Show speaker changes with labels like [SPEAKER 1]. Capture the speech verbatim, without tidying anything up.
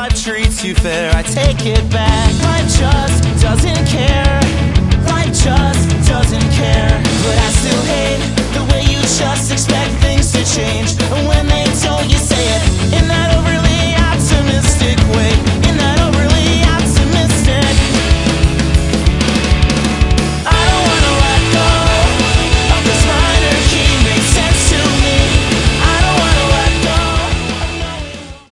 [SPEAKER 1] life treats you fair, I take it back. Life just doesn't care. Life just